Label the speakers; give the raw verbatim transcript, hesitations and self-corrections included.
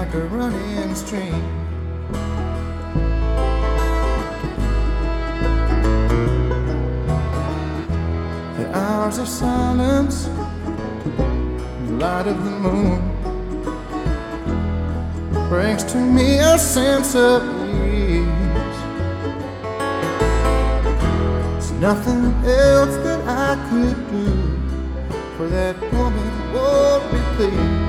Speaker 1: like a running stream. The hours of silence, the light of the moon, brings to me a sense of ease. There's nothing else that I could do for that woman who won't be pleased.